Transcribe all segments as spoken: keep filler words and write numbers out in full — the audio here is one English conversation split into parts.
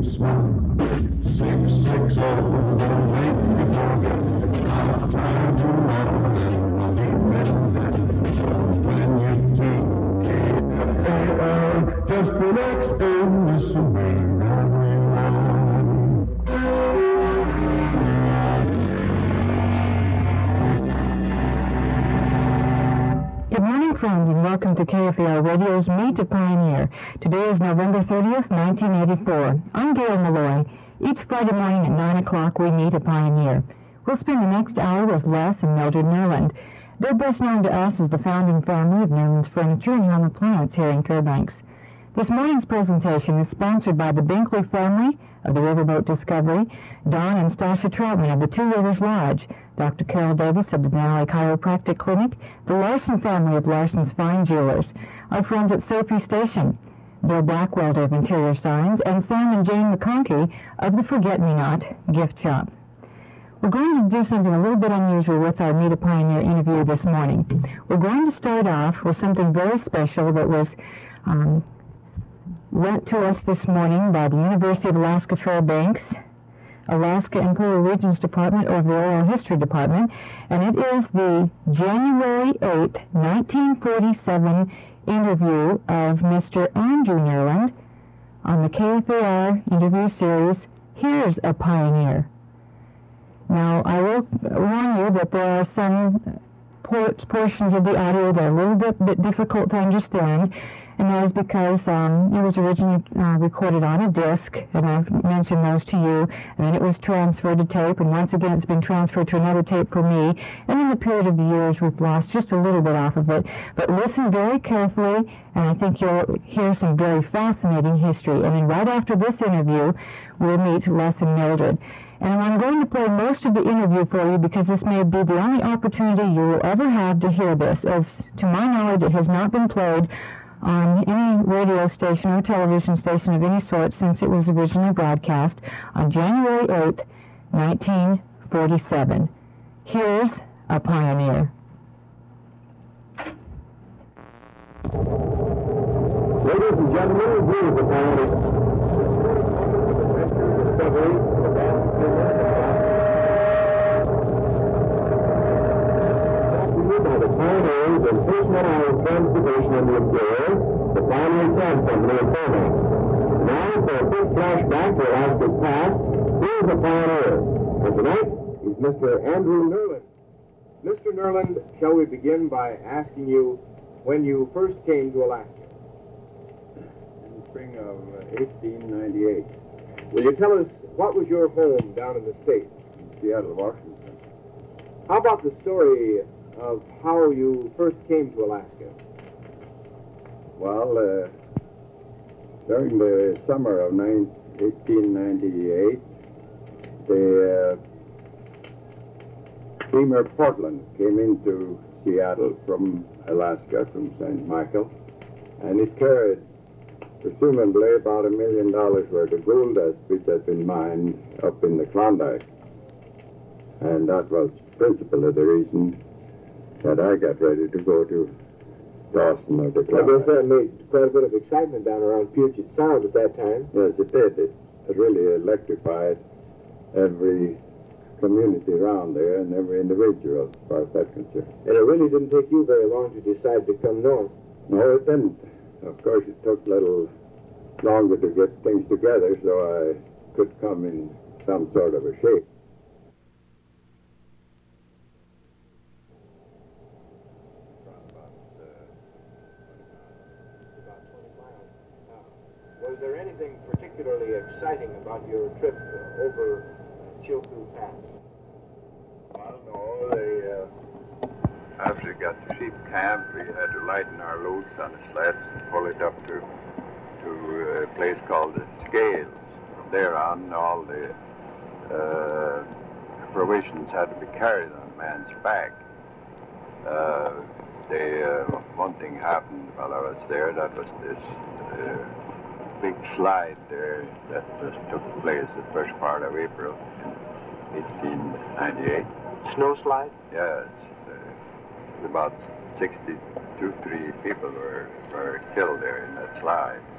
Welcome to K F A R Radio's Meet a Pioneer. Today is November thirtieth, nineteen eighty-four. I'm Gail Malloy. Each Friday morning at nine o'clock we meet a pioneer. We'll spend the next hour with Les and Mildred Nerland. They're best known to us as the founding family of Nerland's Furniture and Home Appliance here in Fairbanks. This morning's presentation is sponsored by the Binkley family of the Riverboat Discovery, Don and Stasha Troutman of the Two Rivers Lodge, Doctor Carol Davis of the Denali Chiropractic Clinic, the Larson family of Larson's Fine Jewelers, our friends at Sophie Station, Bill Blackwelder of Interior Signs, and Sam and Jane McConkey of the Forget-Me-Not Gift Shop. We're going to do something a little bit unusual with our Meet a Pioneer interview this morning. We're going to start off with something very special that was um, lent to us this morning by the University of Alaska Fairbanks, Alaska and Peru Regions Department of the Oral History Department, and it is the January eighth, nineteen forty-seven interview of Mister Andrew Nerland on the K F A R interview series, Here's a Pioneer. Now, I will warn you that there are some por- portions of the audio that are a little bit, bit difficult to understand, and that is because um, it was originally uh, recorded on a disc, and I've mentioned those to you, and then it was transferred to tape, and once again it's been transferred to another tape for me, and in the period of the years we've lost just a little bit off of it. But listen very carefully, and I think you'll hear some very fascinating history. And then right after this interview, we'll meet Les and Mildred. And I'm going to play most of the interview for you because this may be the only opportunity you will ever have to hear this, as to my knowledge it has not been played on any radio station or television station of any sort since it was originally broadcast on January eighth, nineteen forty-seven. Here's a Pioneer. Ladies and gentlemen, here's a Pioneer. Discovery. By the pioneers in personal transportation in the interior, the Pioneer Cab Company in Fairbanks. Now, for a quick flashback to Alaska's past, here's a pioneer. And tonight, is Mister Andrew Nerland. Mister Nerland, shall we begin by asking you when you first came to Alaska? In the spring of eighteen ninety-eight. Will you tell us what was your home down in the States? In Seattle, Washington. How about the story of how you first came to Alaska? Well, uh, during the summer of eighteen ninety-eight, the uh, steamer Portland came into Seattle from Alaska, from Saint Michael, and it carried presumably about a million dollars worth of gold dust which had been mined up in the Klondike. And that was principally the reason that I got ready to go to Dawson or the Klondike. I guess that made quite a bit of excitement down around Puget Sound at that time. Yes, it did. It, it really electrified every community around there and every individual, as far as that's concerned. And it really didn't take you very long to decide to come north. No, it didn't. Of course, it took a little longer to get things together, so I could come in some sort of a shape. Was there anything particularly exciting about your trip uh, over Chilkoot Pass? Well, no, they, uh, after we got to sheep camp, we had to lighten our loads on the sleds and pull it up to, to a place called the Scales. From there on, all the uh, provisions had to be carried on a man's back. Uh, they, uh, one thing happened while I was there, that was this uh, big slide there that just took place the first part of April in eighteen ninety-eight. Snow slide? Yes. Uh, about sixty-two, three people were, were killed there in that slide.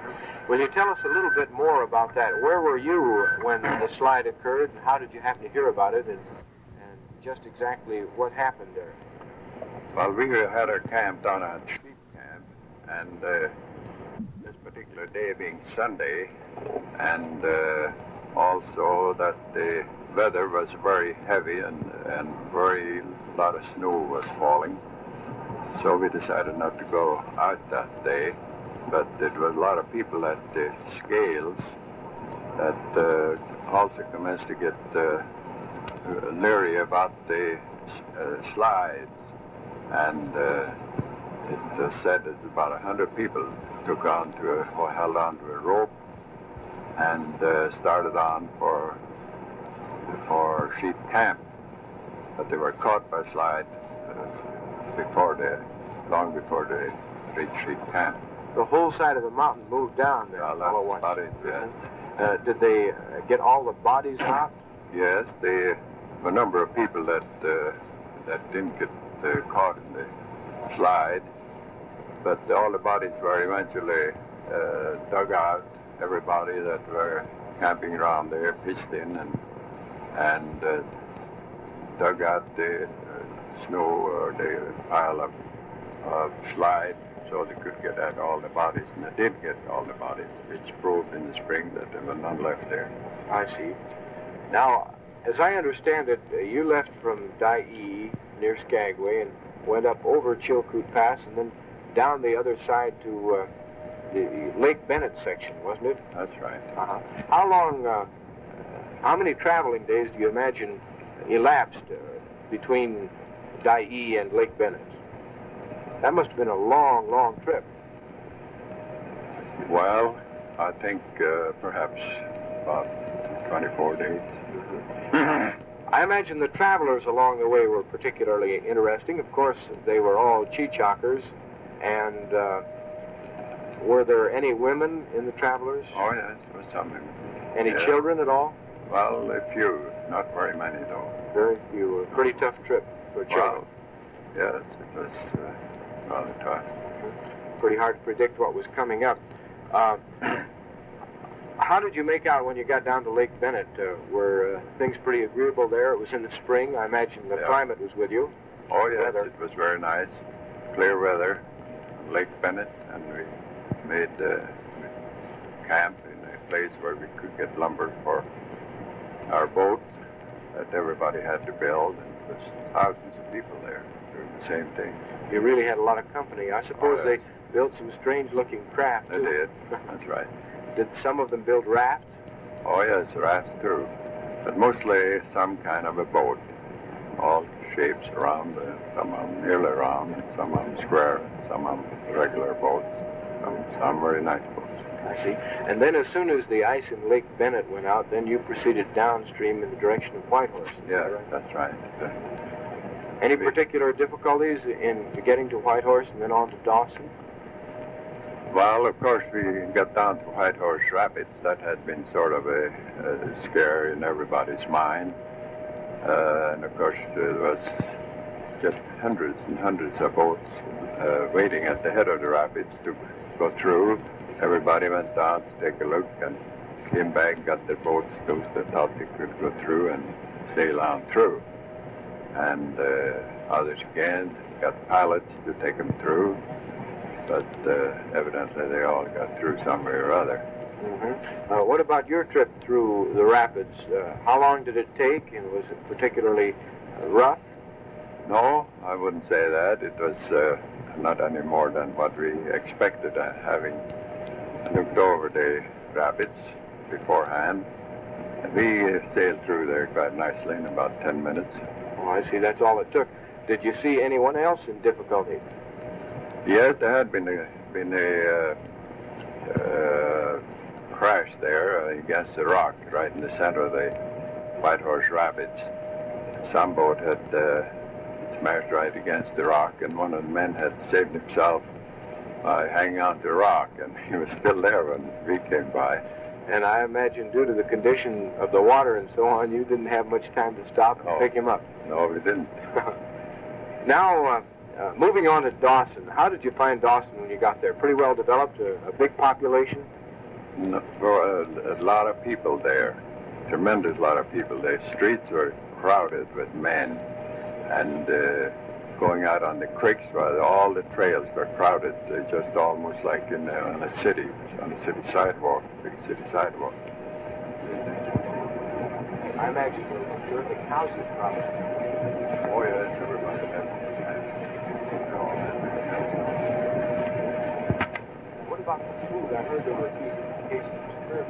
Will you tell us a little bit more about that? Where were you when the slide occurred, and how did you happen to hear about it, and, and just exactly what happened there? Well, we had our camp down at Sheep Camp, and uh, this particular day being Sunday, and uh, also that the weather was very heavy and, and very lot of snow was falling. So we decided not to go out that day, but there was a lot of people at the scales that uh, also commenced to get uh, leery about the uh, slides, and uh, it uh, said that about a hundred people took on to a, or held on to a rope and uh, started on for for Sheep Camp, but they were caught by slide uh, before they, long before they reached Sheep Camp. The whole side of the mountain moved down there. Well, all at that's once. about it, yes. Uh, did they uh, get all the bodies out? Yes, the a number of people that uh, that didn't get uh, caught in the slide, but all the bodies were eventually uh, dug out. Everybody that were camping around there pitched in and and uh, dug out the uh, snow or the pile of, of slide so they could get at all the bodies, and they did get all the bodies, which proved in the spring that there were none left there. I see. Now, as I understand it, uh, you left from Dyea near Skagway and went up over Chilkoot Pass and then down the other side to uh, the Lake Bennett section, wasn't it? That's right. Uh-huh. How long, uh, how many traveling days do you imagine elapsed uh, between Dyea and Lake Bennett? That must have been a long, long trip. Well, I think uh, perhaps about twenty-four days. Mm-hmm. I imagine the travelers along the way were particularly interesting. Of course, they were all Cheechakers, and uh, were there any women in the travelers? Oh, yes, there was some. Any yes. children at all? Well, a few, not very many, though. Very few. A pretty tough trip for children. Well, yes, it was uh, rather tough. Pretty hard to predict what was coming up. Uh, how did you make out when you got down to Lake Bennett? Uh, were uh, things pretty agreeable there? It was in the spring. I imagine the Yeah. climate was with you. Oh, yes, Weather. it was very nice. Clear weather, Lake Bennett, and we made uh, camp in a place where we could get lumber for our boats that everybody had to build. And there was thousands of people there doing the same thing. You really had a lot of company. I suppose Oh, yes. they built some strange-looking craft, They too. did, that's right. Did some of them build rafts? Oh, yes, rafts too, but mostly some kind of a boat, all shapes around, uh, some of them nearly round, and some of them square, and some of them regular boats, some, some very nice boats. I see. And then as soon as the ice in Lake Bennett went out, then you proceeded downstream in the direction of Whitehorse. Is Yeah, that right? that's right. Uh, Any particular difficulties in getting to Whitehorse and then on to Dawson? Well, of course, we got down to Whitehorse Rapids. That had been sort of a, a scare in everybody's mind. Uh, and of course, there was just hundreds and hundreds of boats uh, waiting at the head of the rapids to go through. Everybody went down to take a look and came back, got their boats, those that thought they could go through and sail on through. And uh, others again got pilots to take them through. But uh, evidently they all got through some way or other. Mm-hmm. Uh, what about your trip through the rapids? Uh, how long did it take, and was it particularly uh, rough? No, I wouldn't say that. It was uh, not any more than what we expected, uh, having looked over the rapids beforehand. And we uh, sailed through there quite nicely in about ten minutes. Oh, I see. That's all it took. Did you see anyone else in difficulty? Yes, there had been a, been a uh, uh, crash there uh, against the rock right in the center of the Whitehorse Rapids. Some boat had uh, smashed right against the rock, and one of the men had saved himself by hanging on to the rock, and he was still there when we came by. And I imagine due to the condition of the water and so on, you didn't have much time to stop and No. pick him up. No, we didn't. Now, uh, Uh, moving on to Dawson, how did you find Dawson when you got there? Pretty well developed, a, a big population? No, for a, a lot of people there, tremendous lot of people. The streets were crowded with men, and uh, going out on the creeks, where all the trails were crowded, uh, just almost like in, uh, in a city, on a city sidewalk, big city sidewalk. I imagine there were big houses, probably. Oh yes, everybody had. What about the food? I heard there were cases of scurvy.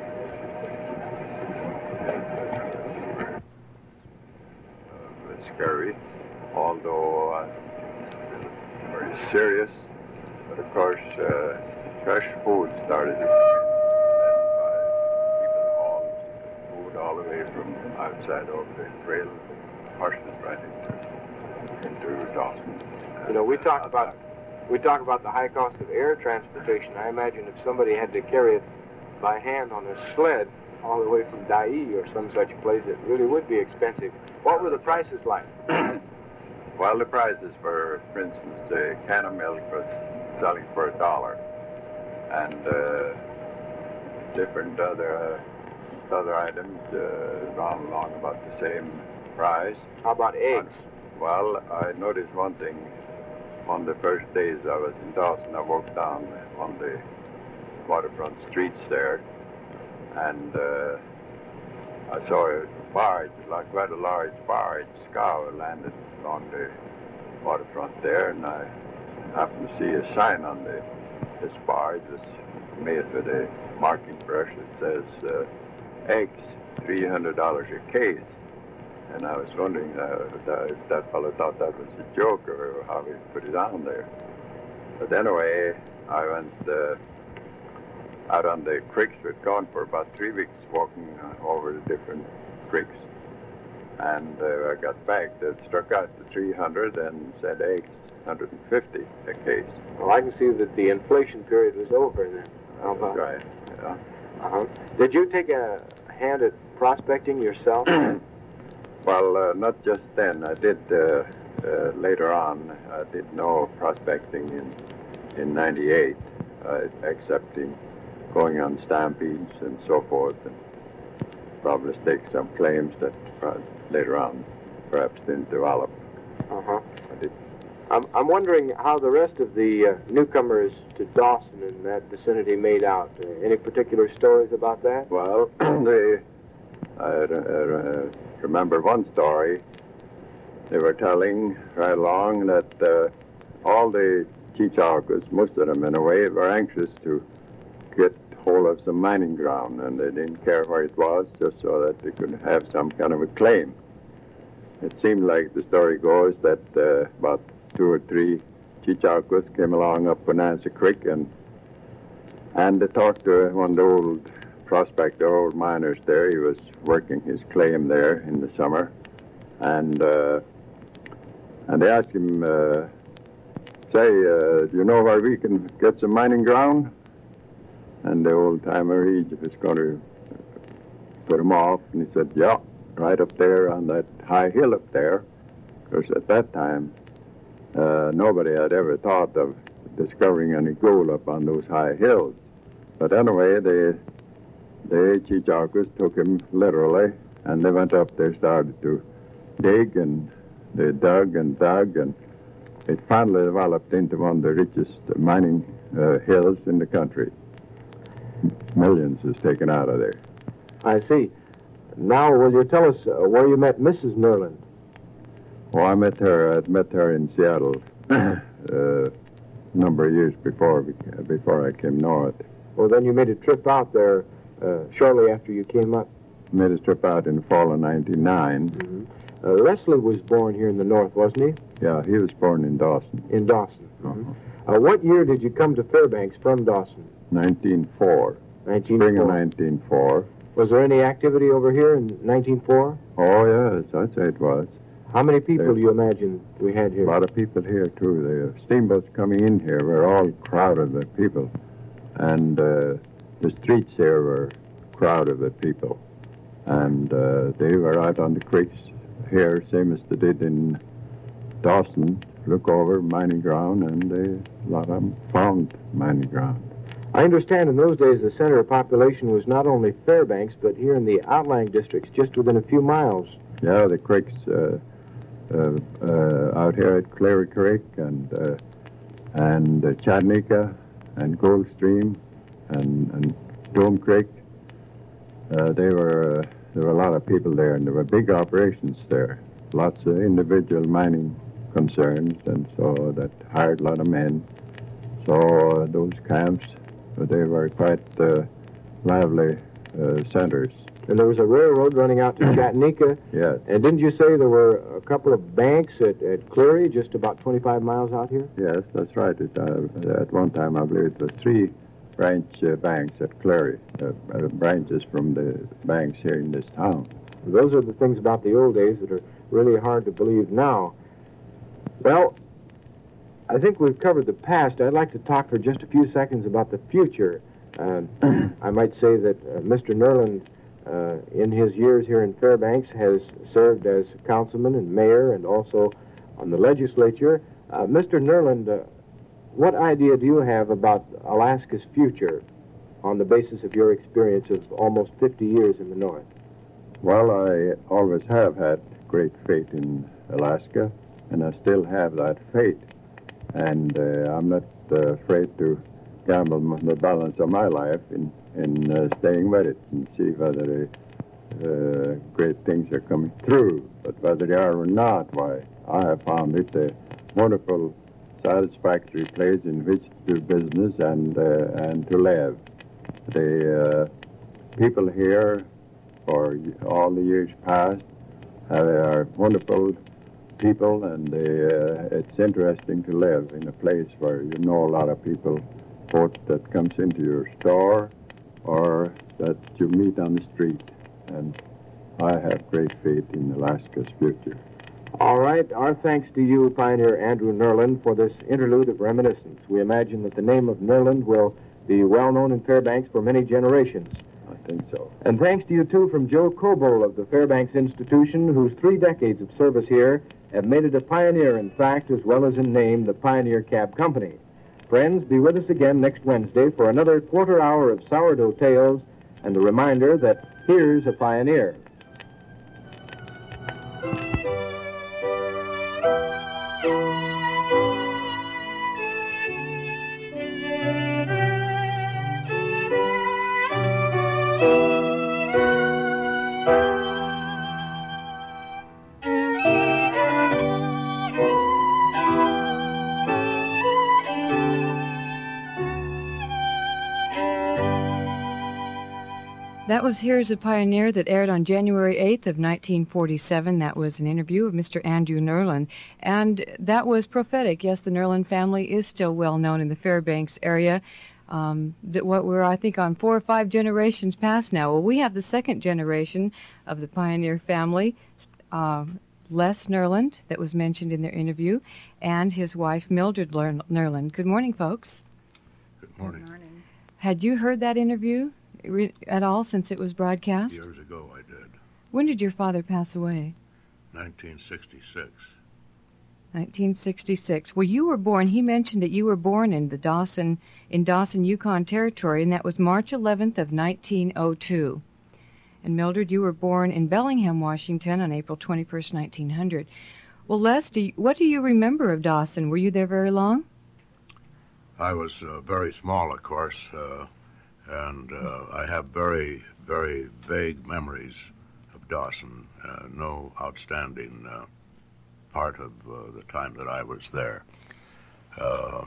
Uh, scurvy, although uh, very serious. But of course, uh, fresh food started to come in. And by people hauled food all the way from outside over the trail, horses right into, into Dawson. You know, we talk about we talk about the high cost of air transportation. I imagine if somebody had to carry it by hand on a sled all the way from Dyea or some such place, it really would be expensive. What were the prices like? Well, the prices for, for instance, the can of milk was selling for a dollar, and uh, different other uh, other items uh, round along about the same price. How about eggs? Well, I noticed one thing. On the first days I was in Dawson, I walked down on the waterfront streets there, and uh, I saw a barge, like quite a large barge, scow landed on the waterfront there, and I happened to see a sign on the this barge that's made with a marking brush that says uh, eggs, three hundred dollars a case. And I was wondering uh, if, that, if that fellow thought that was a joke or how he put it on there. But anyway, I went uh, out on the creeks. We'd gone for about three weeks walking over the different creeks. And uh, I got back. They struck out the three hundred and said eggs, one hundred fifty a case. Well, I can see that the inflation period was over then. How about? Right, yeah. Uh-huh. Did you take a hand at prospecting yourself? Well, uh, not just then. I did uh, uh, later on. I did know prospecting in in ninety-eight, uh, accepting going on stampedes and so forth, and probably stake some claims that uh, later on perhaps didn't develop. Uh-huh. I did. I'm, I'm wondering how the rest of the uh, newcomers to Dawson and that vicinity made out. Uh, any particular stories about that? Well, they, I uh, remember one story. They were telling right along that uh, all the Cheechawkas, most of them in a way, were anxious to get hold of some mining ground, and they didn't care where it was, just so that they could have some kind of a claim. It seemed like the story goes that uh, about two or three Cheechawkas came along up Bonanza Creek, and and they talked to one of the old prospector, old miners there. He was working his claim there in the summer, and uh, and they asked him, uh, say, uh, do you know where we can get some mining ground? And the old timer, he was going to put him off, and he said, yeah, right up there on that high hill up there. Because at that time, uh, nobody had ever thought of discovering any gold up on those high hills. But anyway, they, the Cheechawkas took him literally, and they went up there, started to dig, and they dug and dug, and it finally developed into one of the richest mining uh, hills in the country. Millions was taken out of there. I see. Now, will you tell us uh, where you met Missus Nerland? Oh, I met her. I'd met her in Seattle uh, a number of years before before I came north. Well, then you made a trip out there uh, shortly after you came up. Made a trip out in the fall of ninety-nine. Mm-hmm. Uh, Leslie was born here in the north, wasn't he? Yeah, he was born in Dawson. In Dawson. Mm-hmm. Uh, what year did you come to Fairbanks from Dawson? nineteen oh four. nineteen oh Spring four. of nineteen oh four. Was there any activity over here in nineteen oh four? Oh, yes, I'd say it was. How many people There- do you imagine we had here? A lot of people here, too. The steamboats coming in here were all crowded with people. And uh, the streets here were crowded with people. And uh, they were out on the creeks here, same as they did in Dawson, look over mining ground, and they, a lot of them found mining ground. I understand in those days the center of population was not only Fairbanks, but here in the outlying districts, just within a few miles. Yeah, the creeks uh, uh, uh, out here at Clary Creek and uh, and uh, Chattanooga and Gold Stream and, and Dome Creek. Uh, they were uh, there were a lot of people there, and there were big operations there. Lots of individual mining concerns, and so that hired a lot of men. So uh, those camps, uh, they were quite uh, lively uh, centers. And there was a railroad running out to Chattanooga. Yes. And didn't you say there were a couple of banks at, at Cleary, just about twenty-five miles out here? Yes, that's right. It, uh, at one time, I believe it was three branch uh, banks at Cleary, uh, uh, branches from the banks here in this town. Those are the things about the old days that are really hard to believe now. Well, I think we've covered the past. I'd like to talk for just a few seconds about the future. Uh, I might say that uh, Mister Nerland, uh, in his years here in Fairbanks, has served as councilman and mayor and also on the legislature. Uh, Mister Nerland, uh, what idea do you have about Alaska's future on the basis of your experience of almost fifty years in the North? Well, I always have had great faith in Alaska, and I still have that faith. And uh, I'm not uh, afraid to gamble the balance of my life in, in uh, staying with it and see whether uh, great things are coming through. But whether they are or not, why, I have found it a wonderful, satisfactory place in which to do business and, uh, and to live. The uh, people here, for all the years past, uh, are wonderful people, and they, uh, it's interesting to live in a place where you know a lot of people, both that comes into your store or that you meet on the street. And I have great faith in Alaska's future. All right. Our thanks to you, Pioneer Andrew Nerland, for this interlude of reminiscence. We imagine that the name of Nerland will be well known in Fairbanks for many generations. I think so. And thanks to you, too, from Joe Coble of the Fairbanks Institution, whose three decades of service here have made it a pioneer in fact as well as in name, the Pioneer Cab Company. Friends, be with us again next Wednesday for another quarter hour of sourdough tales and a reminder that here's a pioneer. That was Here's a Pioneer that aired on January eighth of nineteen forty-seven. That was an interview of Mister Andrew Nerland. And that was prophetic. Yes, the Nerland family is still well known in the Fairbanks area. Um, that what we're, I think, on four or five generations past now. Well, we have the second generation of the Pioneer family, uh, Les Nerland, that was mentioned in their interview, and his wife, Mildred Nerland. Good morning, folks. Good morning. Good morning. Had you heard that interview at all since it was broadcast? Years ago I did. When did your father pass away? nineteen sixty-six. nineteen sixty-six. Well, you were born, he mentioned that you were born in the Dawson, in Dawson, Yukon Territory, and that was March eleventh of nineteen oh two. And Mildred, you were born in Bellingham, Washington on April twenty-first, nineteen hundred. Well, Les, do you, what do you remember of Dawson? Were you there very long? I was uh, very small, of course, uh, and uh, I have very, very vague memories of Dawson. Uh, no outstanding uh, part of uh, the time that I was there. Uh,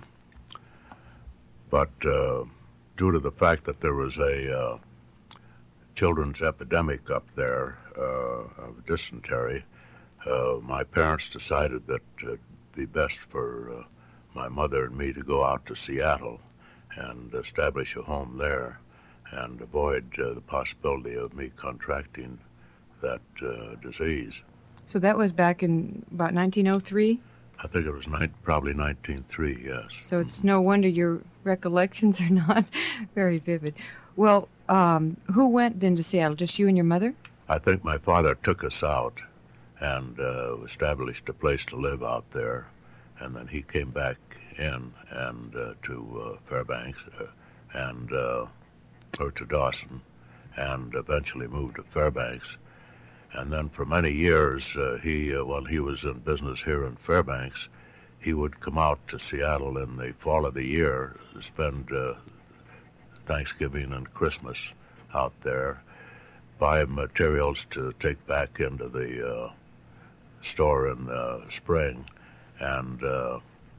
but uh, due to the fact that there was a uh, children's epidemic up there uh, of dysentery, uh, my parents decided that it'd be best for uh, my mother and me to go out to Seattle and establish a home there and avoid uh, the possibility of me contracting that uh, disease. So that was back in about nineteen oh three? I think it was ni- probably nineteen oh three, yes. So it's no wonder your recollections are not very vivid. Well, um, who went then to Seattle? Just you and your mother? I think my father took us out and uh, established a place to live out there. and then he came back in and uh, to uh, Fairbanks uh, and uh, or to Dawson, and eventually moved to Fairbanks. And then for many years, uh, he uh, while he was in business here in Fairbanks, he would come out to Seattle in the fall of the year to spend uh, Thanksgiving and Christmas out there, buy materials to take back into the uh, store in the spring, and uh,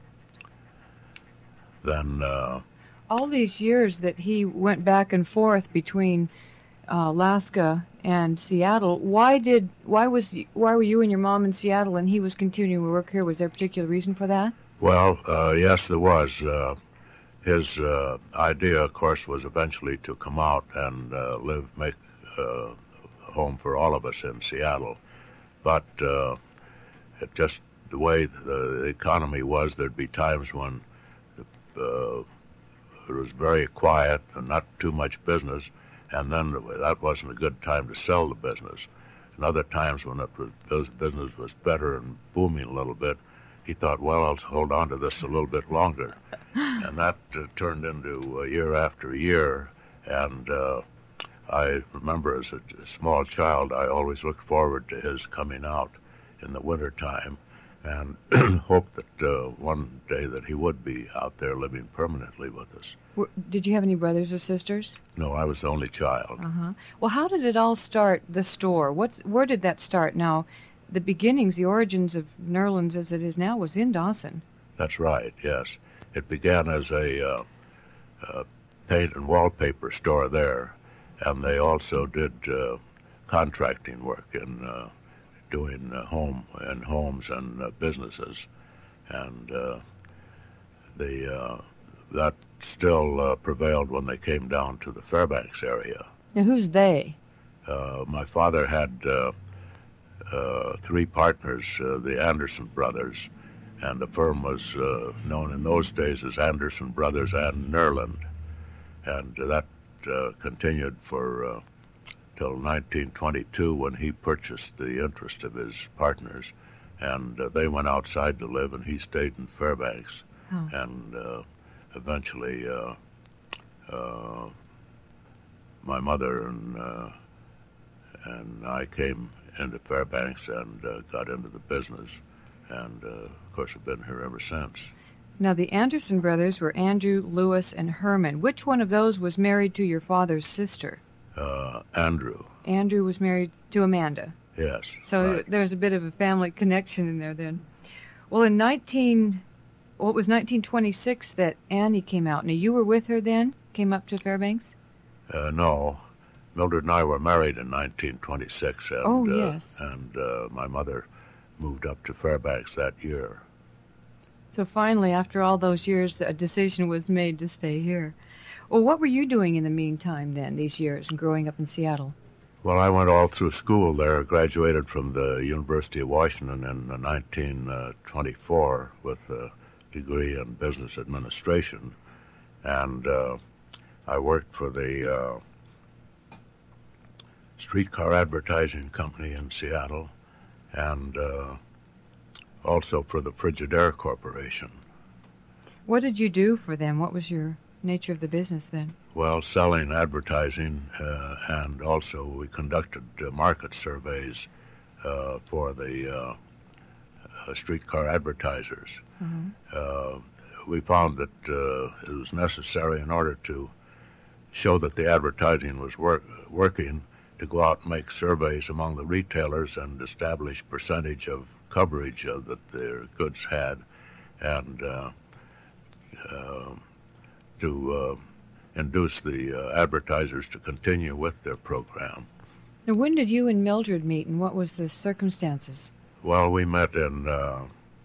then uh, all these years that he went back and forth between uh, Alaska and Seattle, why did why was why were you and your mom in Seattle and he was continuing to work here? Was there a particular reason for that? Well, uh, yes, there was. Uh, his uh, idea, of course, was eventually to come out and uh, live, make uh, a home for all of us in Seattle. But uh, it just the way the economy was, there'd be times when uh, it was very quiet and not too much business, and then that wasn't a good time to sell the business. And other times when it was, business was better and booming a little bit, he thought, well, I'll hold on to this a little bit longer. And that uh, turned into uh, year after year. And uh, I remember as a, a small child, I always looked forward to his coming out in the wintertime and hoped that uh, one day that he would be out there living permanently with us. W- Did you have any brothers or sisters? No, I was the only child. Uh-huh. Well, how did it all start, the store? What's Where did that start? Now, the beginnings, the origins of Nerland's as it is now was in Dawson. That's right, yes. It began as a uh, uh, paint and wallpaper store there, and they also did uh, contracting work in uh, doing uh, home in homes and uh, businesses, and uh, the uh, that still uh, prevailed when they came down to the Fairbanks area. Now, who's they? Uh, my father had uh, uh, three partners, uh, the Anderson brothers, and the firm was uh, known in those days as Anderson Brothers and Nerland, and that uh, continued for uh, till nineteen twenty-two when he purchased the interest of his partners, and uh, they went outside to live, and he stayed in Fairbanks, oh. and uh, eventually uh, uh, my mother and uh, and I came into Fairbanks and uh, got into the business, and uh, of course I've been here ever since. Now, the Anderson brothers were Andrew, Lewis, and Herman. Which one of those was married to your father's sister? Uh, Andrew. Andrew was married to Amanda. Yes. So right. there's a bit of a family connection in there then. Well, in nineteen, well, it was nineteen twenty-six that Annie came out. Now, you were with her then? Came up to Fairbanks? Uh, no. Mildred and I were married in nineteen twenty-six, and, oh, uh, yes. and uh, my mother moved up to Fairbanks that year. So finally, after all those years, a decision was made to stay here. Well, what were you doing in the meantime then, these years, and growing up in Seattle? Well, I went all through school there, graduated from the University of Washington in nineteen twenty-four with a degree in business administration, and uh, I worked for the uh, streetcar advertising company in Seattle, and uh, also for the Frigidaire Corporation. What did you do for them? What was your nature of the business then? Well, selling advertising, uh, and also we conducted uh, market surveys uh, for the uh, uh, streetcar advertisers. Mm-hmm. Uh, we found that uh, it was necessary in order to show that the advertising was work- working to go out and make surveys among the retailers and establish percentage of coverage uh, that their goods had, and uh, uh, to uh, induce the uh, advertisers to continue with their program. Now, when did you and Mildred meet, and what was the circumstances? Well, we met in uh,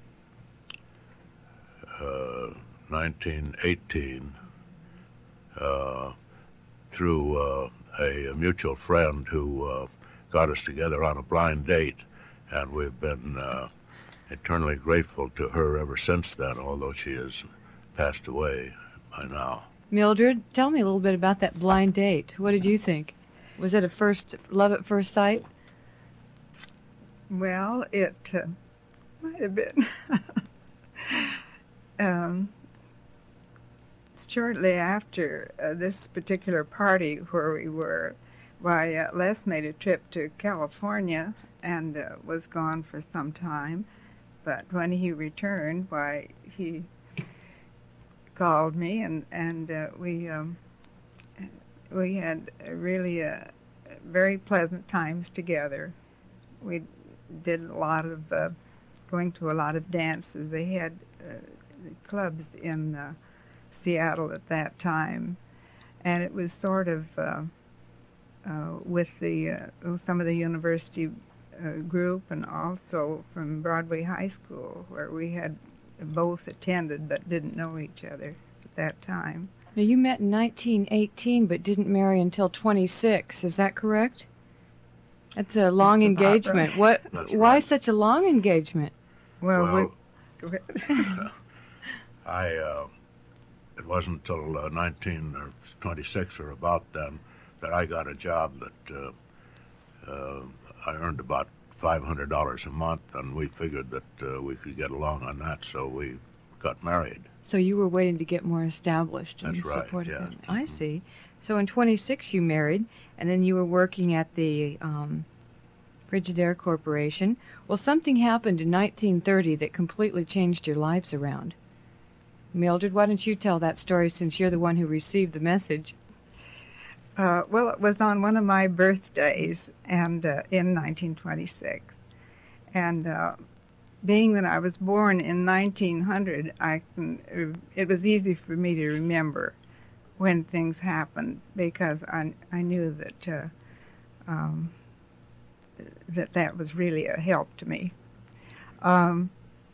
uh, nineteen eighteen uh, through uh, a, a mutual friend who uh, got us together on a blind date, and we've been uh, eternally grateful to her ever since then, although she has passed away by now. Mildred, tell me a little bit about that blind date. What did you think? Was it a first love at first sight? Well, it uh, might have been. um, shortly after uh, this particular party where we were, why uh, Les made a trip to California and uh, was gone for some time. But when he returned, why he called me, and and uh, we um, we had really uh, very pleasant times together. We did a lot of uh, going to a lot of dances. They had uh, clubs in uh, Seattle at that time, and it was sort of uh, uh, with the uh, some of the university uh, group, and also from Broadway High School, where we had both attended but didn't know each other at that time. Now, you met in nineteen eighteen but didn't marry until twenty-six. Is that correct? That's a long That's about engagement. right. What? That's Why right. such a long engagement? Well, Well, we, go ahead. I, uh, it wasn't until uh, nineteen or twenty-six or about then that I got a job that uh, uh, I earned about five hundred dollars a month, and we figured that uh, we could get along on that, so we got married. So you were waiting to get more established and That's right, supported yes. him. I Mhm. see. So in twenty-six you married, and then you were working at the um, Frigidaire Corporation. Well, something happened in nineteen thirty that completely changed your lives around. Mildred, why don't you tell that story, since you're the one who received the message? Uh, well, it was on one of my birthdays, and uh, in nineteen twenty-six. And uh, being that I was born in nineteen hundred, I can, it was easy for me to remember when things happened, because I, I knew that, uh, um, that that was really a help to me. Um,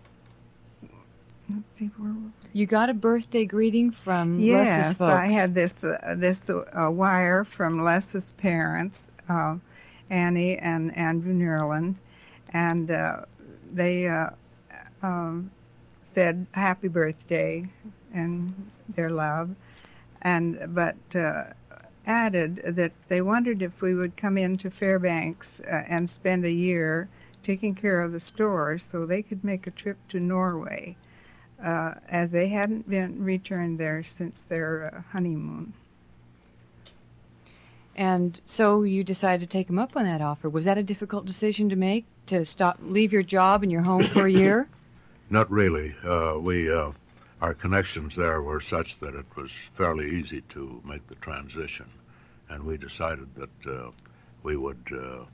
let's see, where were we? You got a birthday greeting from Les's Yes, folks. I had this uh, this uh, wire from Les's parents, uh, Annie and Andrew Nerlin, and uh, they uh, um, said happy birthday and their love, and but uh, added that they wondered if we would come into Fairbanks uh, and spend a year taking care of the stores so they could make a trip to Norway. Uh, as they hadn't been returned there since their uh, honeymoon. And so you decided to take him up on that offer. Was that a difficult decision to make, to stop, leave your job and your home for a year? Not really. Uh, we, uh, our connections there were such that it was fairly easy to make the transition, and we decided that uh, we would uh,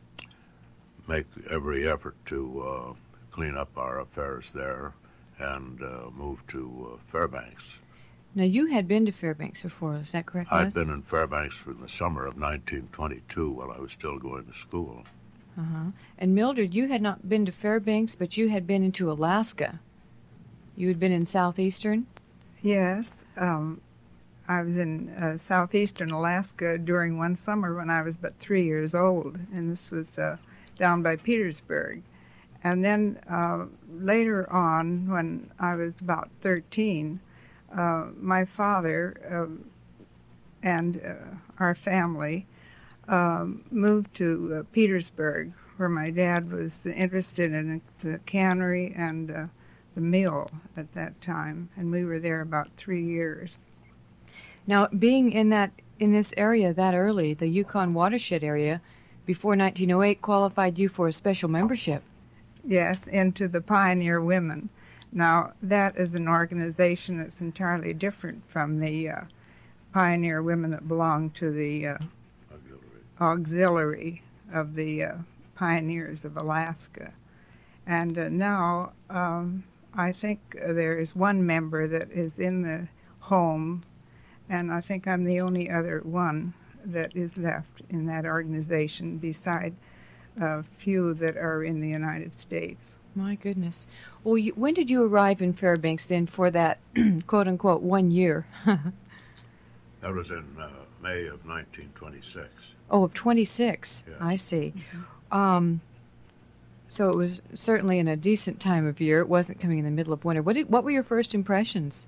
make every effort to uh, clean up our affairs there and uh, move to uh, Fairbanks. Now, you had been to Fairbanks before, is that correct, I'd Les? been in Fairbanks in the summer of nineteen twenty-two while I was still going to school. Uh-huh. And Mildred, you had not been to Fairbanks, but you had been into Alaska. You had been in southeastern? Yes, um, I was in uh, southeastern Alaska during one summer when I was but three years old, and this was uh, down by Petersburg. And then uh, later on, when I was about thirteen, uh, my father um, and uh, our family um, moved to uh, Petersburg, where my dad was interested in the cannery and uh, the mill at that time, and we were there about three years. Now, being in that in this area that early, the Yukon watershed area, before nineteen oh eight qualified you for a special membership. Yes, into the Pioneer Women. Now, that is an organization that's entirely different from the uh, Pioneer Women that belong to the uh, Auxiliary. auxiliary of the uh, Pioneers of Alaska. And uh, now, um, I think uh, there is one member that is in the home, and I think I'm the only other one that is left in that organization beside a few that are in the United States. My goodness. Well, you, when did you arrive in Fairbanks then for that quote-unquote one year? That was in uh, May of nineteen twenty-six. Oh, of twenty-six. Yeah. I see. Um, so it was certainly in a decent time of year. It wasn't coming in the middle of winter. What did? What were your first impressions?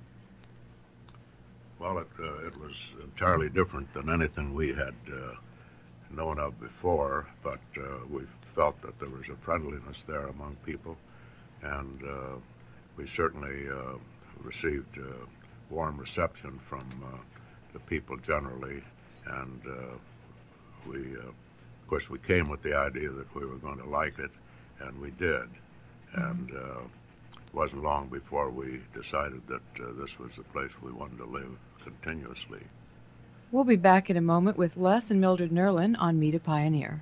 Well, it, uh, it was entirely different than anything we had uh, known of before, but uh, we felt that there was a friendliness there among people, and uh, we certainly uh, received a warm reception from uh, the people generally, and uh, we, uh, of course, we came with the idea that we were going to like it, and we did. And uh, it wasn't long before we decided that uh, this was the place we wanted to live continuously. We'll be back in a moment with Les and Mildred Nerlin on Meet a Pioneer.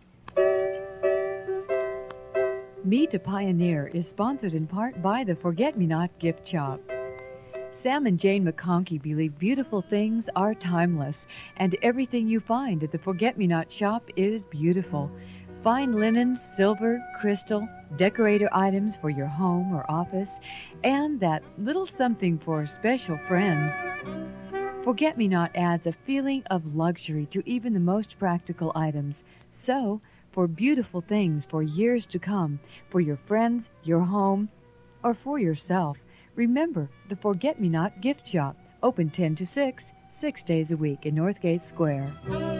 Meet a Pioneer is sponsored in part by the Forget-Me-Not Gift Shop. Sam and Jane McConkey believe beautiful things are timeless, and everything you find at the Forget-Me-Not shop is beautiful. Fine linens, silver, crystal, decorator items for your home or office, and that little something for special friends. Forget-Me-Not adds a feeling of luxury to even the most practical items. So, for beautiful things for years to come, for your friends, your home, or for yourself, remember the Forget-Me-Not Gift Shop, open ten to six, six days a week in Northgate Square.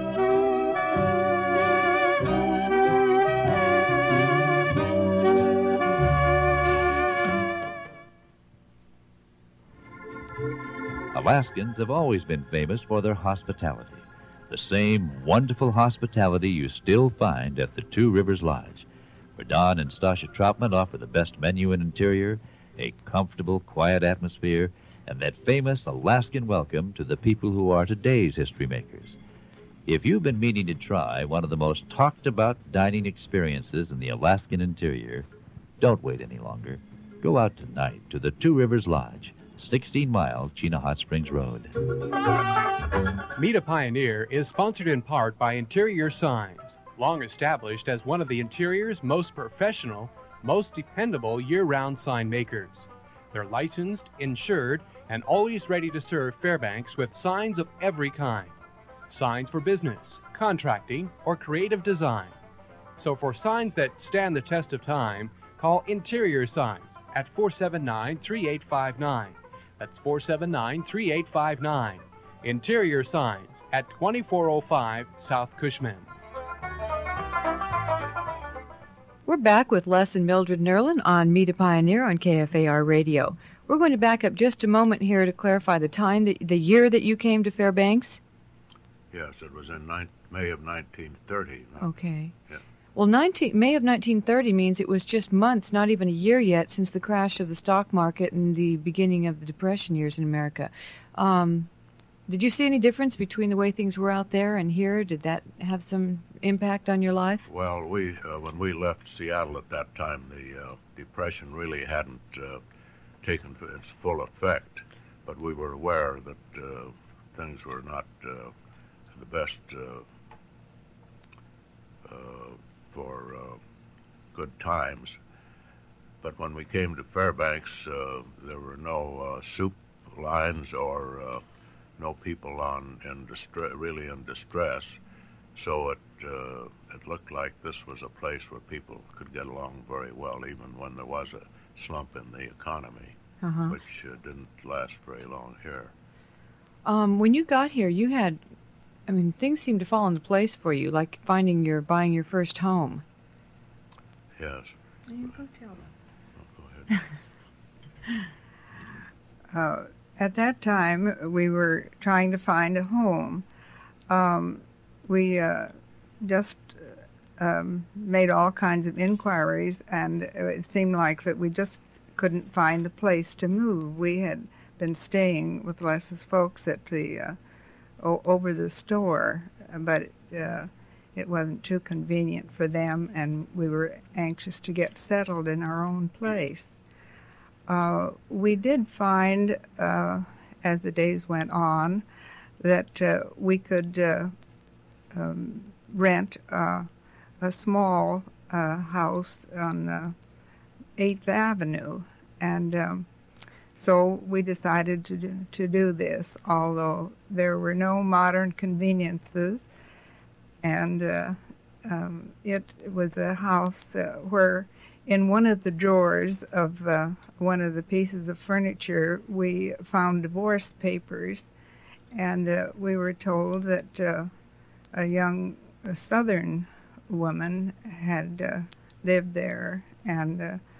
Alaskans have always been famous for their hospitality. The same wonderful hospitality you still find at the Two Rivers Lodge, where Don and Stasha Troutman offer the best menu and interior, a comfortable, quiet atmosphere, and that famous Alaskan welcome to the people who are today's history makers. If you've been meaning to try one of the most talked-about dining experiences in the Alaskan interior, don't wait any longer. Go out tonight to the Two Rivers Lodge, sixteen miles Chena Hot Springs Road. Meet a Pioneer is sponsored in part by Interior Signs, long established as one of the interior's most professional, most dependable year-round sign makers. They're licensed, insured, and always ready to serve Fairbanks with signs of every kind. Signs for business, contracting, or creative design. So for signs that stand the test of time, call Interior Signs at four seven nine, three eight five nine. That's four seven nine, three eight five nine. Interior Signs at twenty-four oh five South Cushman. We're back with Les and Mildred Nerlin on Meet a Pioneer on K F A R Radio. We're going to back up just a moment here to clarify the time, that, the year that you came to Fairbanks. Yes, it was in ni- May of nineteen thirty. Okay. Yeah. Well, nineteen, May of nineteen thirty means it was just months, not even a year yet, since the crash of the stock market and the beginning of the Depression years in America. Um, did you see any difference between the way things were out there and here? Did that have some impact on your life? Well, we uh, when we left Seattle at that time, the uh, Depression really hadn't uh, taken its full effect, but we were aware that uh, things were not uh, the best uh, uh, for uh, good times. But when we came to Fairbanks, uh, there were no uh, soup lines or uh, no people on in distress, really in distress. So it uh, it looked like this was a place where people could get along very well, even when there was a slump in the economy, uh-huh. which uh, didn't last very long here. Um, when you got here, you had, I mean, things seemed to fall into place for you, like finding your, buying your first home. Yes. You go tell them. Oh, go ahead. uh, at that time, we were trying to find a home. Um, we uh, just um, made all kinds of inquiries, and it seemed like that we just couldn't find a place to move. We had been staying with Les's folks at the uh, o- over the store, but uh, it wasn't too convenient for them, and we were anxious to get settled in our own place. Uh, we did find, uh, as the days went on, that uh, we could uh, um, rent uh, a small uh, house on uh, eighth Avenue, and um, so we decided to do, to do this, although there were no modern conveniences, and uh, um, it was a house uh, where in one of the drawers of uh, one of the pieces of furniture we found divorce papers, and uh, we were told that uh, a young a southern woman had uh, lived there, and uh,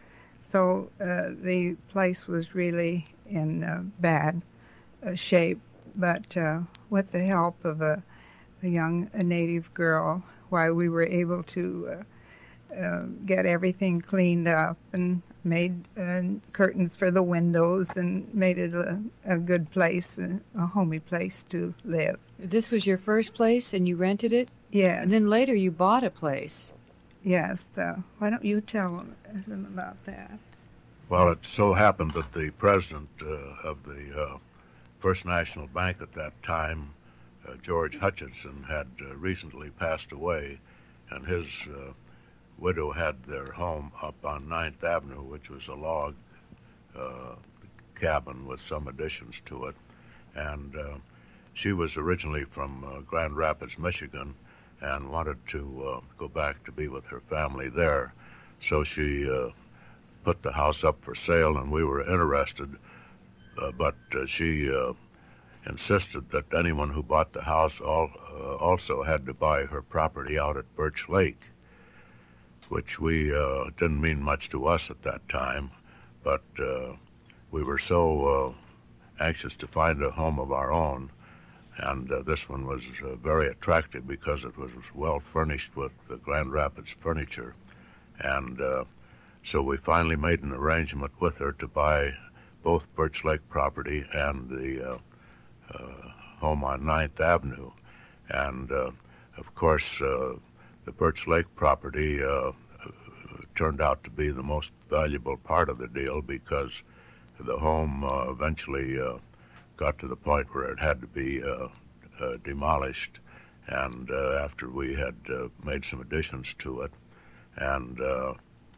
So uh, the place was really in uh, bad uh, shape, but uh, with the help of a, a young a native girl, why we were able to uh, uh, get everything cleaned up and made uh, curtains for the windows and made it a, a good place, a, a homey place to live. This was your first place and you rented it? Yes. And then later you bought a place. Yes. Uh, why don't you tell them about that? Well, it so happened that the president uh, of the uh, First National Bank at that time, uh, George Hutchinson, had uh, recently passed away, and his uh, widow had their home up on Ninth Avenue, which was a log uh, cabin with some additions to it. And uh, she was originally from uh, Grand Rapids, Michigan, and wanted to uh, go back to be with her family there. So she uh, put the house up for sale, and we were interested, uh, but uh, she uh, insisted that anyone who bought the house all, uh, also had to buy her property out at Birch Lake, which we uh, didn't mean much to us at that time, but uh, we were so uh, anxious to find a home of our own, and uh, this one was uh, very attractive because it was well furnished with uh, Grand Rapids furniture, and uh, so we finally made an arrangement with her to buy both Birch Lake property and the uh, uh, home on Ninth Avenue, and uh, of course uh, the Birch Lake property uh, turned out to be the most valuable part of the deal because the home uh, eventually uh, got to the point where it had to be uh, uh, demolished, and uh, after we had uh, made some additions to it, and uh,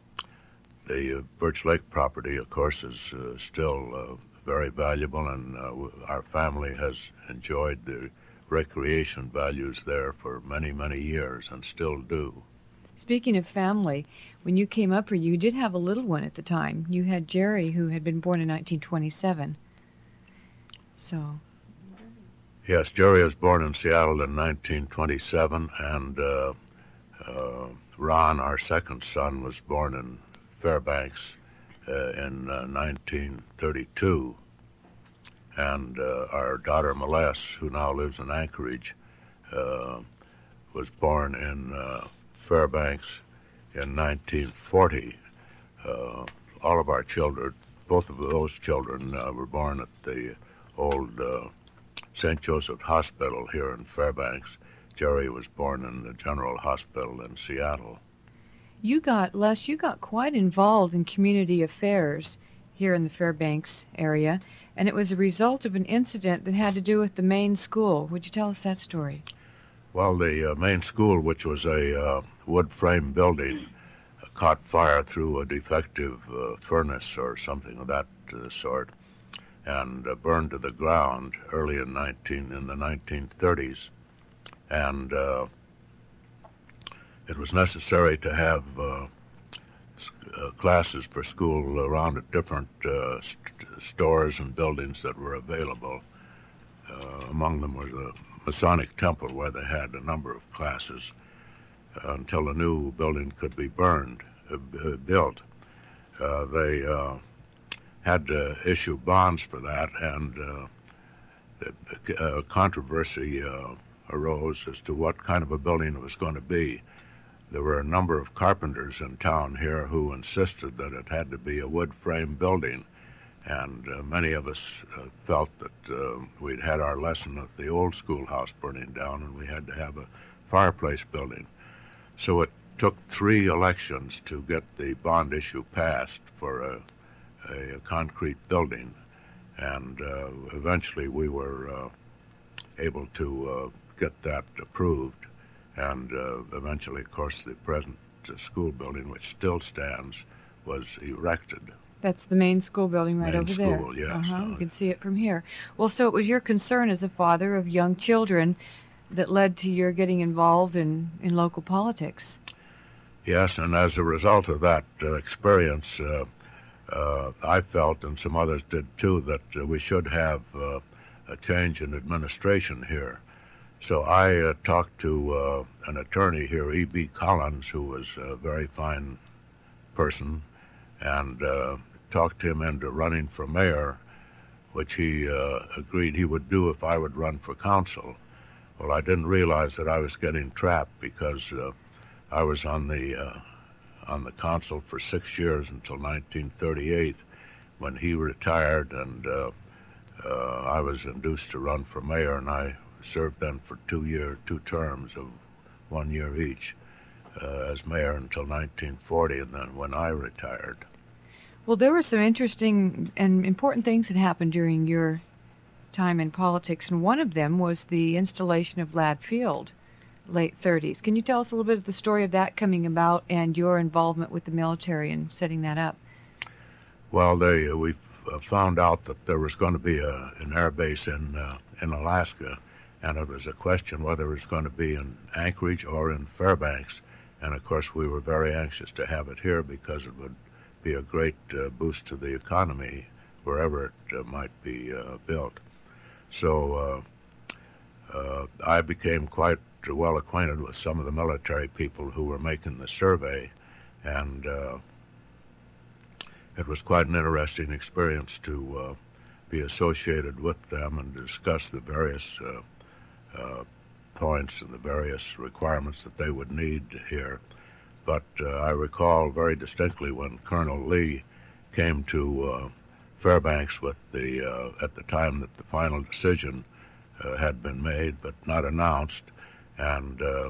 the uh, Birch Lake property, of course, is uh, still uh, very valuable, and uh, our family has enjoyed the recreation values there for many, many years and still do. Speaking of family, when you came up here, you did have a little one at the time. You had Jerry, who had been born in nineteen twenty-seven. So. Yes, Jerry was born in Seattle in nineteen twenty-seven, and uh, uh, Ron, our second son, was born in Fairbanks uh, in uh, nineteen thirty-two. And uh, our daughter, Melesse, who now lives in Anchorage, uh, was born in uh, Fairbanks in nineteen forty. Uh, all of our children, both of those children, uh, were born at the old uh, Saint Joseph Hospital here in Fairbanks. Jerry was born in the General Hospital in Seattle. You got, Les, you got quite involved in community affairs here in the Fairbanks area, and it was a result of an incident that had to do with the main school. Would you tell us that story? Well, the uh, main school, which was a uh, wood frame building, uh, caught fire through a defective uh, furnace or something of that uh, sort, and uh, burned to the ground early in nineteen in the nineteen thirties, and uh, it was necessary to have uh, uh, classes for school around at different uh, st- stores and buildings that were available. Uh, among them was a Masonic Temple, where they had a number of classes uh, until a new building could be burned, uh, b- built. Uh, they uh, had to issue bonds for that, and uh, a controversy uh, arose as to what kind of a building it was going to be. There were a number of carpenters in town here who insisted that it had to be a wood frame building, and uh, many of us uh, felt that uh, we'd had our lesson of the old schoolhouse burning down, and we had to have a fireplace building. So it took three elections to get the bond issue passed for a, a, a concrete building, and uh, eventually we were uh, able to uh, get that approved. And uh, eventually, of course, the present uh, school building, which still stands, was erected. That's the main school building right main over school, there. Yes. Uh-huh. Uh, You can see it from here. Well, so it was your concern as a father of young children that led to your getting involved in, in local politics. Yes, and as a result of that uh, experience, uh, uh, I felt, and some others did too, that uh, we should have uh, a change in administration here. So I uh, talked to uh, an attorney here, E B Collins, who was a very fine person, and uh, talked him into running for mayor, which he uh, agreed he would do if I would run for council. Well, I didn't realize that I was getting trapped because uh, I was on the uh, on the council for six years until nineteen thirty-eight, when he retired, and uh, uh, I was induced to run for mayor, and I served then for two year, two terms of one year each uh, as mayor until nineteen forty, and then when I retired. Well, there were some interesting and important things that happened during your time in politics, and one of them was the installation of Ladd Field, late thirties. Can you tell us a little bit of the story of that coming about and your involvement with the military in setting that up? Well, they uh, we uh, found out that there was going to be a, an air base in uh, in Alaska, and it was a question whether it was going to be in Anchorage or in Fairbanks. And of course, we were very anxious to have it here because it would be a great uh, boost to the economy wherever it uh, might be uh, built. So uh, uh, I became quite well acquainted with some of the military people who were making the survey, and uh, it was quite an interesting experience to uh, be associated with them and discuss the various uh, uh, points and the various requirements that they would need here. But uh, I recall very distinctly when Colonel Lee came to uh, Fairbanks with the, uh, at the time that the final decision uh, had been made but not announced, and uh,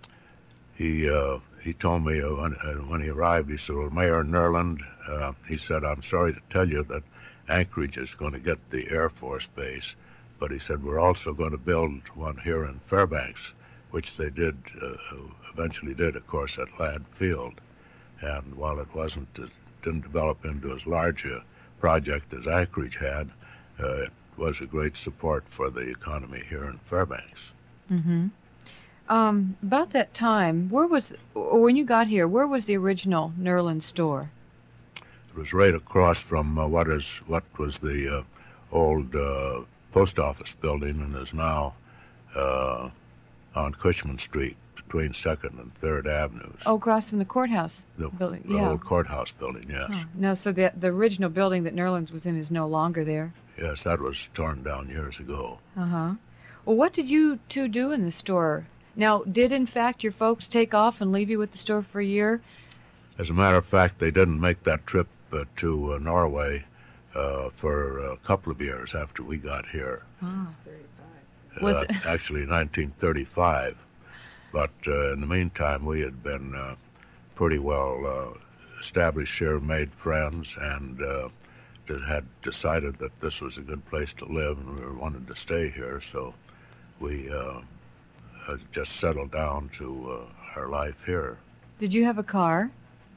he uh, he told me uh, when, uh, when he arrived, he said, well, Mayor Nerland, uh, he said, I'm sorry to tell you that Anchorage is going to get the Air Force base, but he said, we're also going to build one here in Fairbanks, which they did, uh, eventually did, of course, at Ladd Field. And while it wasn't, it didn't develop into as large a project as Anchorage had, uh, it was a great support for the economy here in Fairbanks. Mm-hmm. Um, about that time, where was, or when you got here, where was the original Nerland store? It was right across from uh, what is what was the uh, old uh, post office building and is now uh, on Cushman Street between Second and Third Avenues. Oh, across from the courthouse the, building. The yeah. old courthouse building, yes. Huh. No, so the the original building that Nerland's was in is no longer there. Yes, that was torn down years ago. Uh huh. Well, what did you two do in the store? Now, did in fact your folks take off and leave you with the store for a year? As a matter of fact, they didn't make that trip uh, to uh, Norway uh, for a couple of years after we got here. Oh, thirty-five. Uh, Was actually, nineteen thirty-five. But uh, in the meantime, we had been uh, pretty well uh, established here, made friends, and uh, had decided that this was a good place to live, and we wanted to stay here. So we uh, uh, just settled down to uh, our life here. Did you have a car?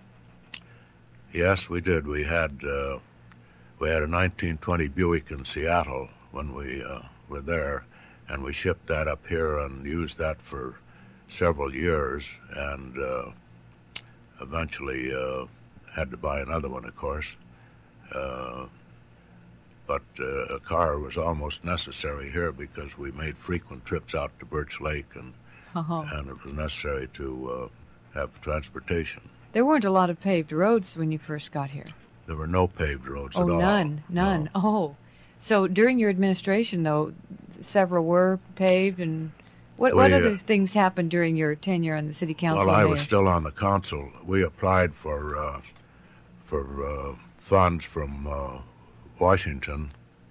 Yes, we did. We had uh, we had a nineteen twenty Buick in Seattle when we uh, were there, and we shipped that up here and used that for several years, and uh, eventually uh, had to buy another one, of course. Uh, but uh, a car was almost necessary here because we made frequent trips out to Birch Lake, and uh-huh. and it was necessary to uh, have transportation. There weren't a lot of paved roads when you first got here. There were no paved roads oh, at all. none, none. No. Oh, so during your administration, though, several were paved, and what we, what other uh, things happened during your tenure on the city council? While I mayor? was still on the council, we applied for uh, for uh, funds from uh, Washington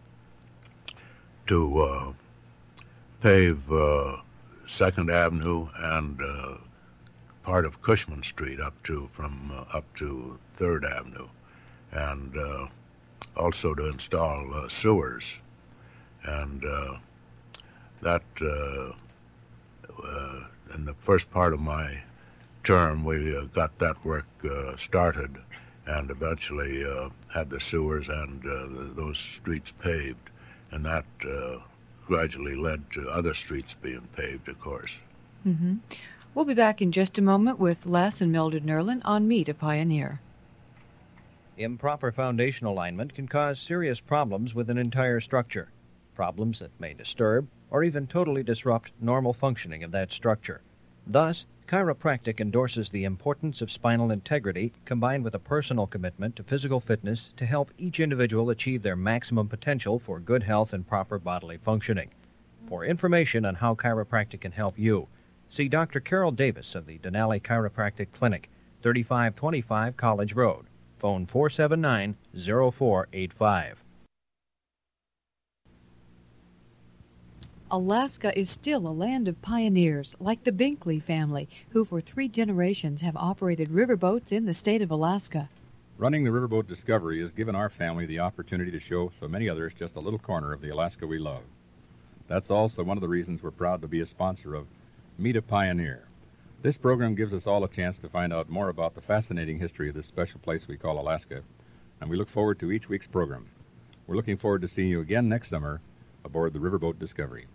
to uh, pave uh, Second Avenue and uh, part of Cushman Street up to from uh, up to Third Avenue, and uh, also to install uh, sewers, and uh, that uh, uh, in the first part of my term we uh, got that work uh, started, and eventually uh, had the sewers and uh, the, those streets paved, and that uh, gradually led to other streets being paved, of course. Mm-hmm. We'll be back in just a moment with Les and Mildred Nerland on Meet a Pioneer. Improper foundation alignment can cause serious problems with an entire structure, problems that may disturb or even totally disrupt normal functioning of that structure. Thus, chiropractic endorses the importance of spinal integrity combined with a personal commitment to physical fitness to help each individual achieve their maximum potential for good health and proper bodily functioning. For information on how chiropractic can help you, see Doctor Carol Davis of the Denali Chiropractic Clinic, thirty-five twenty-five College Road. Phone four seven nine, zero four eight five. Alaska is still a land of pioneers, like the Binkley family, who for three generations have operated riverboats in the state of Alaska. Running the Riverboat Discovery has given our family the opportunity to show so many others just a little corner of the Alaska we love. That's also one of the reasons we're proud to be a sponsor of Meet a Pioneer. This program gives us all a chance to find out more about the fascinating history of this special place we call Alaska, and we look forward to each week's program. We're looking forward to seeing you again next summer aboard the Riverboat Discovery.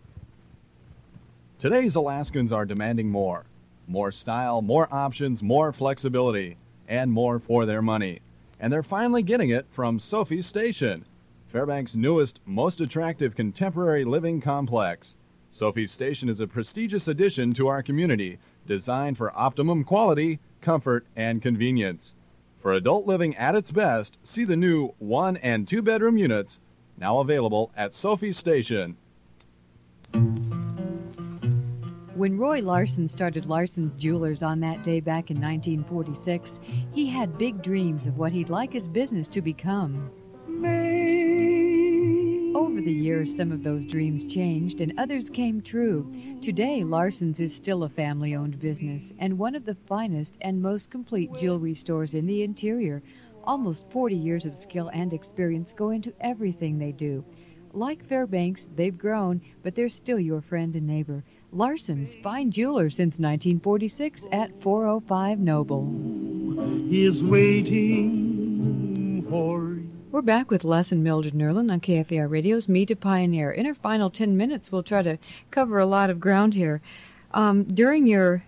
Today's Alaskans are demanding more. More style, more options, more flexibility, and more for their money. And they're finally getting it from Sophie's Station, Fairbanks' newest, most attractive contemporary living complex. Sophie's Station is a prestigious addition to our community, designed for optimum quality, comfort, and convenience. For adult living at its best, see the new one- and two-bedroom units, now available at Sophie's Station. When Roy Larson started Larson's Jewelers on that day back in nineteen forty-six, he had big dreams of what he'd like his business to become. Over the years, some of those dreams changed and others came true. Today, Larson's is still a family-owned business and one of the finest and most complete jewelry stores in the interior. Almost forty years of skill and experience go into everything they do. Like Fairbanks, they've grown, but they're still your friend and neighbor. Larson's, fine jeweler since nineteen forty-six at four oh five Noble. Is waiting for you. We're back with Les and Mildred Nerlin on K F A R Radio's Meet a Pioneer. In our final ten minutes, we'll try to cover a lot of ground here. Um, during your,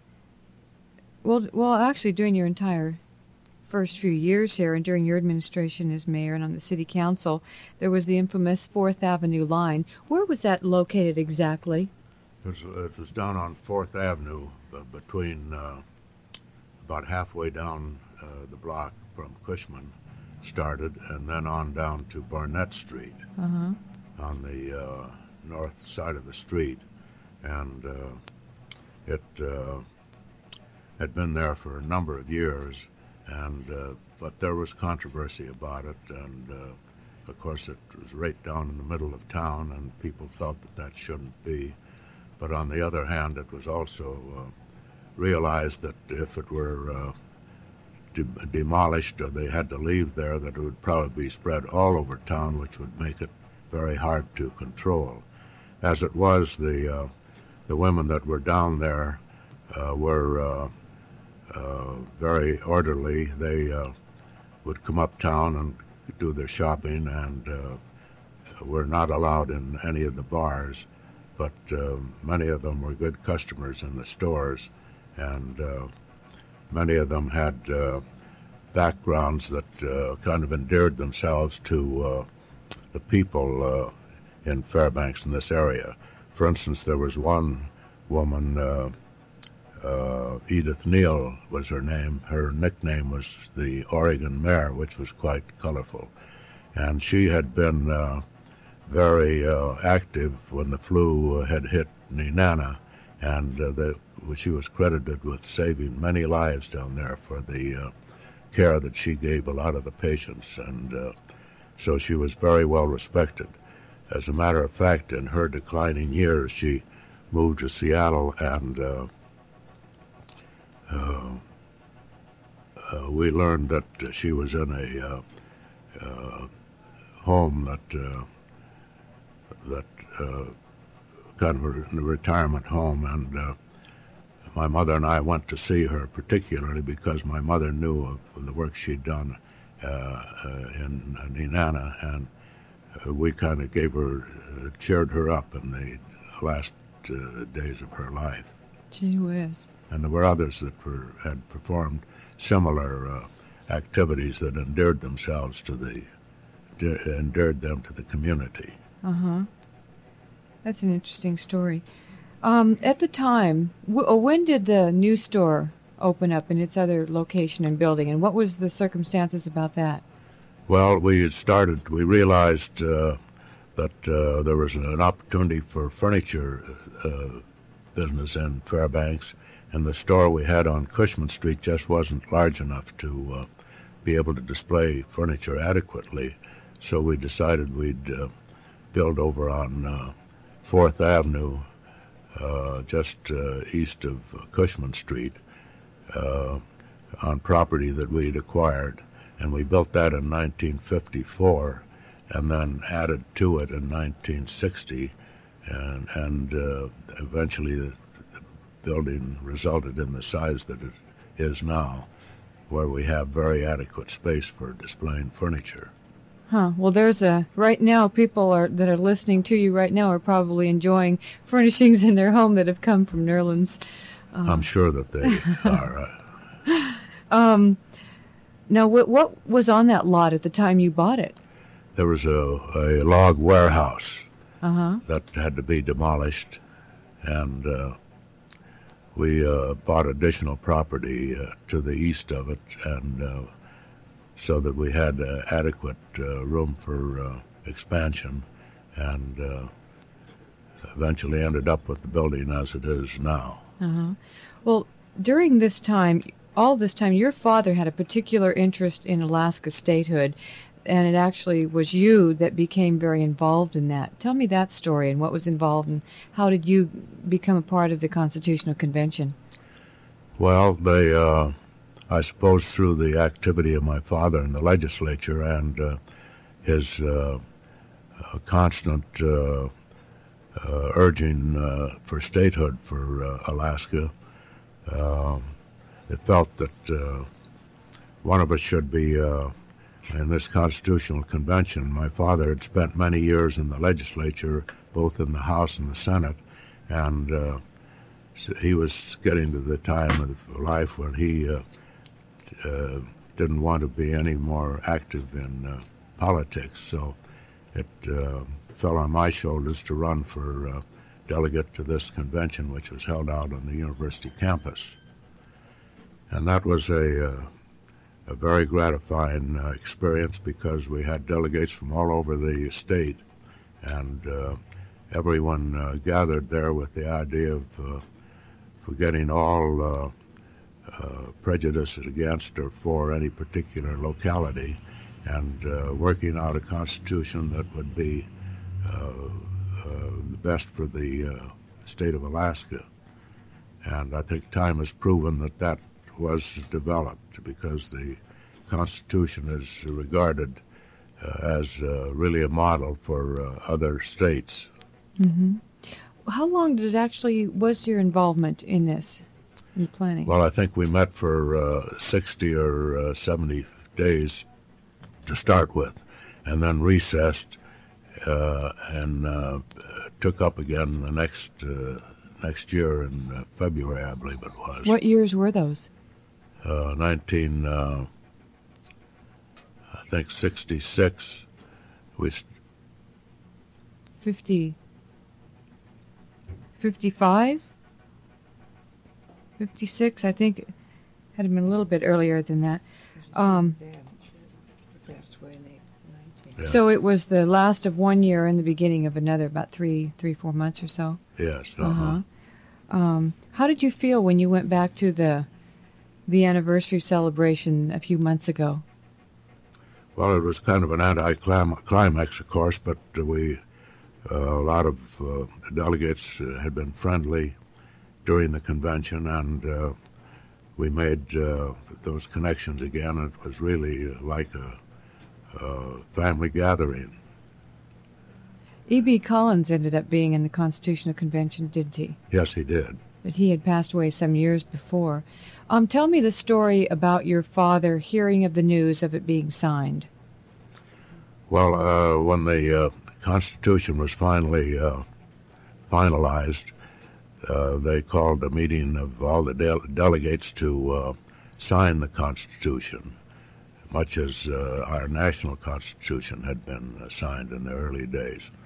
well, well, actually during your entire first few years here and during your administration as mayor and on the city council, there was the infamous Fourth Avenue line. Where was that located exactly? It was, it was down on Fourth Avenue, uh, between uh, about halfway down uh, the block from Cushman started, and then on down to Barnett Street uh-huh. on the uh, north side of the street. And uh, it uh, had been there for a number of years, and uh, but there was controversy about it, and uh, of course it was right down in the middle of town, and people felt that that shouldn't be. But on the other hand, it was also uh, realized that if it were uh, de- demolished or they had to leave there, that it would probably be spread all over town, which would make it very hard to control. As it was, the uh, the women that were down there uh, were uh, uh, very orderly. They uh, would come uptown and do their shopping, and uh, were not allowed in any of the bars. But uh, many of them were good customers in the stores, and uh, many of them had uh, backgrounds that uh, kind of endeared themselves to uh, the people uh, in Fairbanks in this area. For instance, there was one woman, uh, uh, Edith Neal was her name. Her nickname was the Oregon Mare, which was quite colorful. And she had been uh, very uh, active when the flu had hit Nenana, and uh, the, she was credited with saving many lives down there for the uh, care that she gave a lot of the patients, and uh, so she was very well respected. As a matter of fact, in her declining years, she moved to Seattle, and uh, uh, uh, we learned that she was in a uh, uh, home that uh, that uh, kind of a retirement home, and uh, my mother and I went to see her, particularly because my mother knew of the work she'd done uh, uh, in Nenana, and uh, we kind of gave her, uh, cheered her up in the last uh, days of her life. Gee whiz. And there were others that were, had performed similar uh, activities that endeared themselves to the, endeared them to the community. Uh-huh. That's an interesting story. Um, at the time, w- when did the new store open up in its other location and building, and what was the circumstances about that? Well, we had started, we realized uh, that uh, there was an opportunity for furniture uh, business in Fairbanks, and the store we had on Cushman Street just wasn't large enough to uh, be able to display furniture adequately. So we decided we'd uh, build over on uh, Fourth Avenue, uh, just uh, east of Cushman Street, uh, on property that we'd acquired. And we built that in nineteen fifty-four, and then added to it in nineteen sixty, and, and uh, eventually the, the building resulted in the size that it is now, where we have very adequate space for displaying furniture. Huh. Well, there's a, right now, people are that are listening to you right now are probably enjoying furnishings in their home that have come from Nerland's. Uh, I'm sure that they are. Uh, um, now, what, what was on that lot at the time you bought it? There was a, a log warehouse uh-huh. that had to be demolished, and uh, we uh, bought additional property uh, to the east of it, and uh, so that we had uh, adequate uh, room for uh, expansion, and uh, eventually ended up with the building as it is now. Uh-huh. Well, during this time, all this time, your father had a particular interest in Alaska statehood, and it actually was you that became very involved in that. Tell me that story and what was involved, and how did you become a part of the Constitutional Convention? Well, they, uh, I suppose through the activity of my father in the legislature and uh, his uh, uh, constant uh, uh, urging uh, for statehood for uh, Alaska, uh, it felt that uh, one of us should be uh, in this Constitutional Convention. My father had spent many years in the legislature, both in the House and the Senate, and uh, he was getting to the time of life when he uh, uh, didn't want to be any more active in uh, politics, so it uh, fell on my shoulders to run for uh, delegate to this convention, which was held out on the university campus. And that was a, uh, a very gratifying uh, experience, because we had delegates from all over the state, and uh, everyone uh, gathered there with the idea of uh, forgetting all uh, uh, prejudices against or for any particular locality, and uh, working out a constitution that would be uh, uh, the best for the uh, state of Alaska. And I think time has proven that that was developed, because the Constitution is regarded uh, as uh, really a model for uh, other states. Mm-hmm. How long did it actually, was your involvement in this, in planning? Well, I think we met for uh, sixty or uh, seventy days to start with, and then recessed uh, and uh, took up again the next uh, next year in uh, February, I believe it was. What years were those? Uh, nineteen, uh, I think sixty-six. We st- Fifty. Fifty-five. Fifty-six. I think it had been a little bit earlier than that. Um, Yeah. So it was the last of one year and the beginning of another, about three, three, four months or so. Yes. Uh Uh-huh. huh. Um, how did you feel when you went back to the the anniversary celebration a few months ago? Well, it was kind of an anti-climax, of course, but uh, we uh, a lot of uh, delegates uh, had been friendly during the convention, and uh, we made uh, those connections again. It was really uh, like a, a family gathering. E B. Collins ended up being in the Constitutional Convention, didn't he? Yes, he did. But he had passed away some years before. Um, tell me the story about your father hearing of the news of it being signed. Well, uh, when the uh, Constitution was finally uh, finalized, uh, they called a meeting of all the de- delegates to uh, sign the Constitution, much as uh, our national Constitution had been uh, signed in the early days.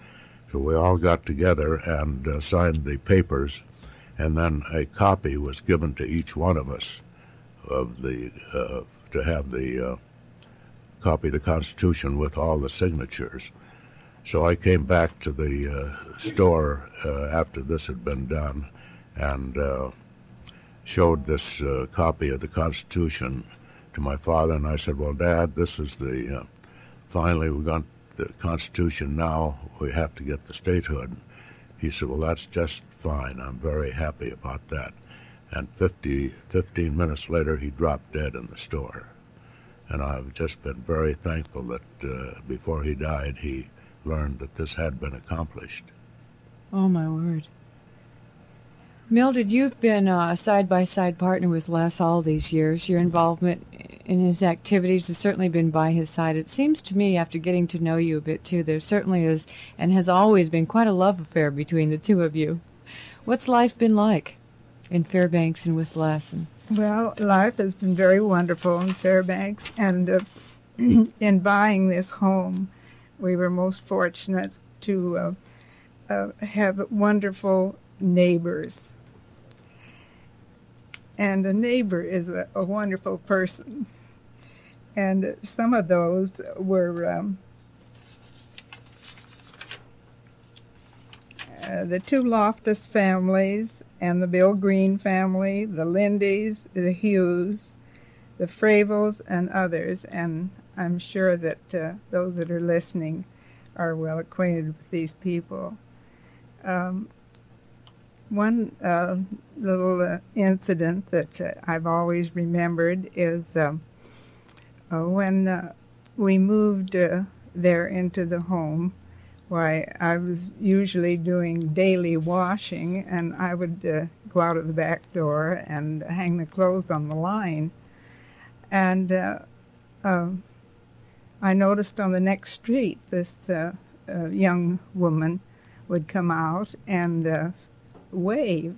So we all got together and uh, signed the papers, and then a copy was given to each one of us of the uh, to have the uh, copy of the Constitution with all the signatures. So I came back to the uh, store uh, after this had been done and uh, showed this uh, copy of the Constitution to my father, and I said, well, Dad, this is the, uh, finally we got the Constitution, now we have to get the statehood. He said, well, that's just fine. I'm very happy about that. And fifty, fifteen minutes later, he dropped dead in the store. And I've just been very thankful that uh, before he died, he learned that this had been accomplished. Oh, my word. Mildred, you've been uh, a side-by-side partner with Les all these years. Your involvement in his activities has certainly been by his side. It seems to me, after getting to know you a bit, too, there certainly is and has always been quite a love affair between the two of you. What's life been like in Fairbanks and with Les? And Well, life has been very wonderful in Fairbanks, and uh, in buying this home, we were most fortunate to uh, uh, have wonderful neighbors. And a neighbor is a, a wonderful person. And some of those were um, uh, the two Loftus families and the Bill Green family, the Lindys, the Hughes, the Fravels, and others. And I'm sure that uh, those that are listening are well acquainted with these people. Um, one uh, little uh, incident that uh, I've always remembered is um, uh, when uh, we moved uh, there into the home. Why, I was usually doing daily washing, and I would uh, go out of the back door and hang the clothes on the line. And uh, uh, I noticed on the next street this uh, uh, young woman would come out and uh, wave.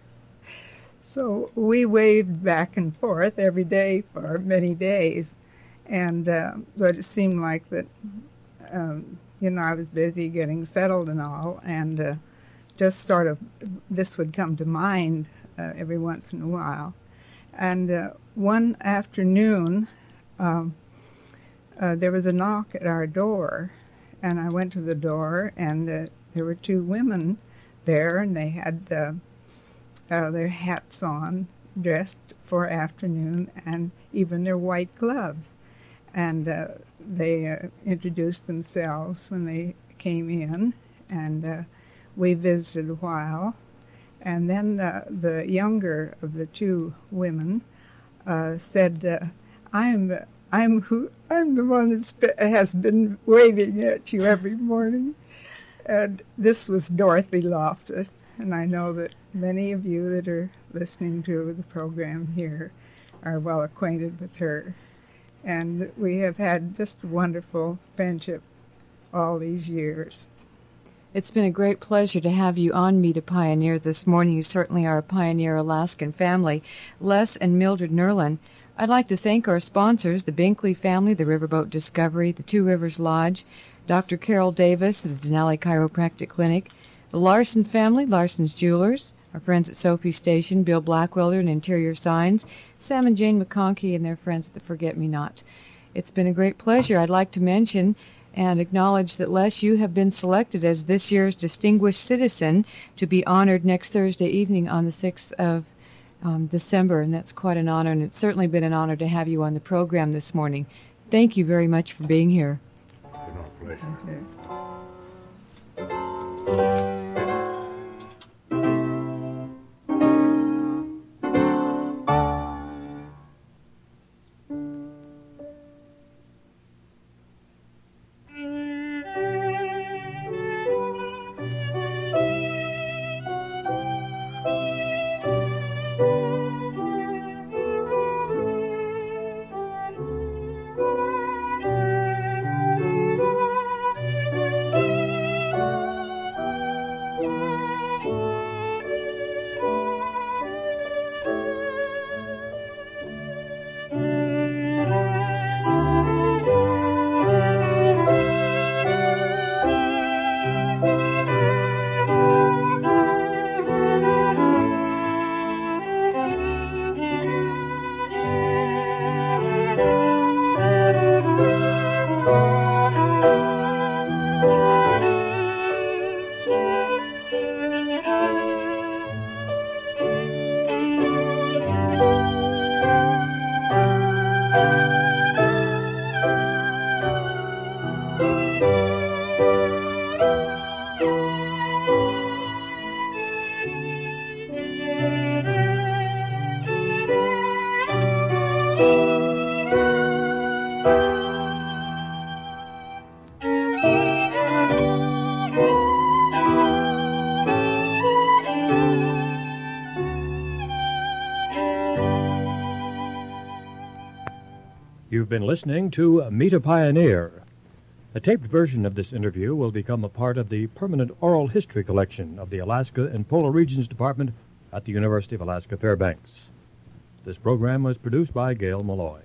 So we waved back and forth every day for many days, and uh, but it seemed like that, um, you know, I was busy getting settled and all, and uh, just sort of this would come to mind uh, every once in a while. And uh, one afternoon, um, uh, there was a knock at our door, and I went to the door, and uh, there were two women there, and they had uh, uh, their hats on, dressed for afternoon, and even their white gloves. And uh, they uh, introduced themselves when they came in, and uh, we visited a while. And then uh, the younger of the two women uh, said, uh, "I'm I'm who I'm the one that has been waving at you every morning." And this was Dorothy Loftus, and I know that many of you that are listening to the program here are well acquainted with her. And we have had just a wonderful friendship all these years. it's been a great pleasure to have you on Meet a Pioneer this morning. You certainly are a pioneer Alaskan family. Les and Mildred Nerlin. I'd like to thank our sponsors, the Binkley family, the Riverboat Discovery, the Two Rivers Lodge, Doctor Carol Davis of the Denali Chiropractic Clinic, the Larson family, Larson's Jewelers, our friends at Sophie Station, Bill Blackwelder and Interior Signs, Sam and Jane McConkey and their friends at the Forget Me Not. It's been a great pleasure. I'd like to mention and acknowledge that, Les, you have been selected as this year's Distinguished Citizen to be honored next Thursday evening on the sixth of um, December, and that's quite an honor, and it's certainly been an honor to have you on the program this morning. Thank you very much for being here. It's been our pleasure. You've been listening to Meet a Pioneer. A taped version of this interview will become a part of the permanent oral history collection of the Alaska and Polar Regions Department at the University of Alaska Fairbanks. This program was produced by Gail Malloy.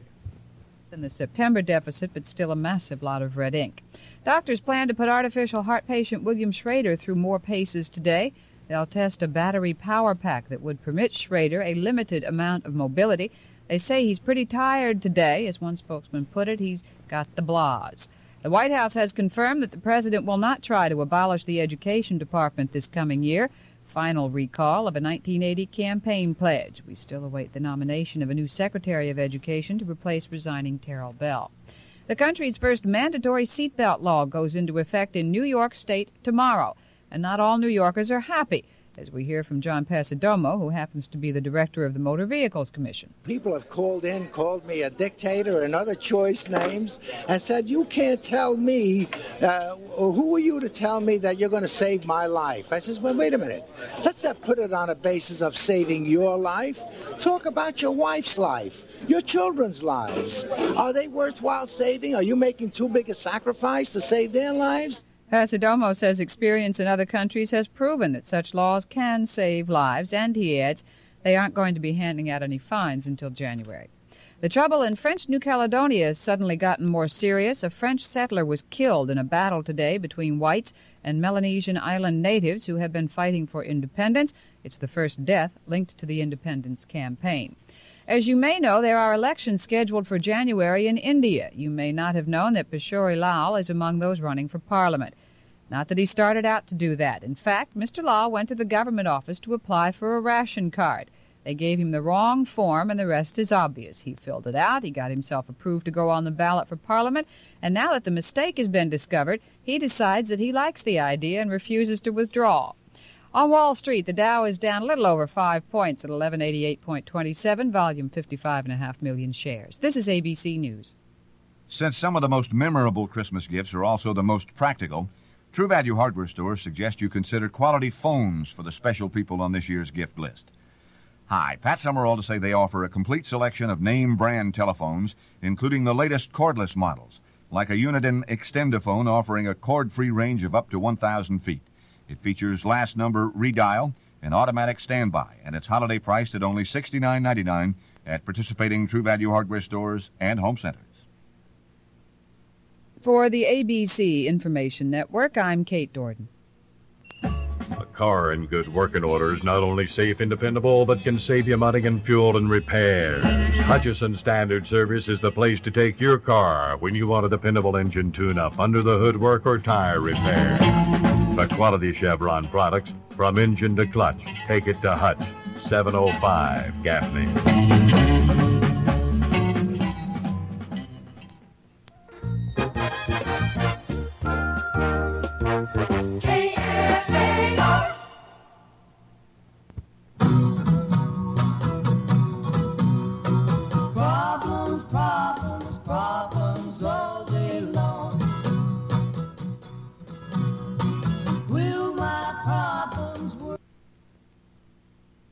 In the September deficit, but still a massive lot of red ink. Doctors plan to put artificial heart patient William Schrader through more paces today. They'll test a battery power pack that would permit Schrader a limited amount of mobility. They say he's pretty tired today. As one spokesman put it, he's got the blahs. The White House has confirmed that the president will not try to abolish the Education Department this coming year. Final recall of a nineteen eighty campaign pledge. We still await the nomination of a new Secretary of Education to replace resigning Terrell Bell. The country's first mandatory seatbelt law goes into effect in New York State tomorrow, and not all New Yorkers are happy, as we hear from John Pasadomo, who happens to be the director of the Motor Vehicles Commission. People have called in, called me a dictator and other choice names, and said, you can't tell me, uh, who are you to tell me that you're going to save my life? I says, well, wait a minute. Let's not put it on a basis of saving your life. Talk about your wife's life, your children's lives. Are they worthwhile saving? Are you making too big a sacrifice to save their lives? Pasadomo says experience in other countries has proven that such laws can save lives, and he adds they aren't going to be handing out any fines until January. The trouble in French New Caledonia has suddenly gotten more serious. A French settler was killed in a battle today between whites and Melanesian island natives who have been fighting for independence. It's the first death linked to the independence campaign. As you may know, there are elections scheduled for January in India. You may not have known that Peshori Lal is among those running for Parliament. Not that he started out to do that. In fact, Mister Lal went to the government office to apply for a ration card. They gave him the wrong form, and the rest is obvious. He filled it out, he got himself approved to go on the ballot for Parliament, and now that the mistake has been discovered, he decides that he likes the idea and refuses to withdraw. On Wall Street, the Dow is down a little over five points at eleven eighty-eight twenty-seven, volume fifty-five and a half million shares. This is A B C News. Since some of the most memorable Christmas gifts are also the most practical, True Value Hardware stores suggest you consider quality phones for the special people on this year's gift list. Hi, Pat Summerall to say they offer a complete selection of name-brand telephones, including the latest cordless models, like a Uniden Extendophone offering a cord-free range of up to one thousand feet. It features last number redial and automatic standby, and it's holiday priced at only sixty-nine ninety-nine at participating True Value Hardware stores and home centers. For the A B C Information Network, I'm Kate Dorden. A car in good working order is not only safe and dependable, but can save you money in fuel and repairs. Hutchison Standard Service is the place to take your car when you want a dependable engine tune-up, under the hood work, or tire repair. For quality Chevron products, from engine to clutch, take it to Hutch, seven oh five Gaffney.